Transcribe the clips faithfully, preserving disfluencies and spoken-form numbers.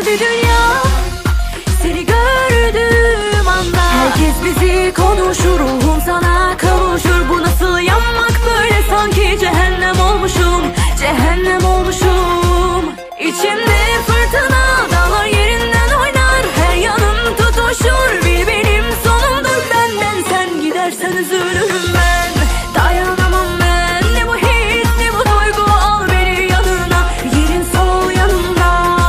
döndü dünya seni gördüğüm anda. Herkes bizi konuşur, ruhum sana kavuşur. Bu nasıl yanmak böyle, sanki cehennem olmuşum, cehennem olmuşum. İçimde fırtına, dağlar yerinden oynar, her yanım tutuşur. Bil benim sonumdur, benden sen gidersen üzülürüm ben. Dayanamam ben, ne bu his ne bu duygu, al beni yanına, yerin sol yanımda.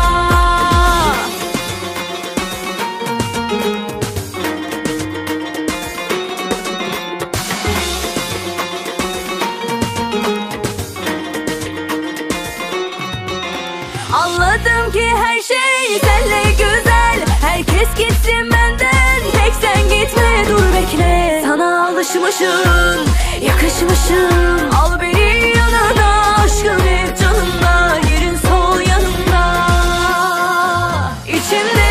Anladım ki her şey senle güzel, herkes gitsin benden, tek sen gitme, dur bekle. Sana alışmışım, yakışmışım, al beni yanına, aşkın hep canımda, yerin sol yanımda. İçimde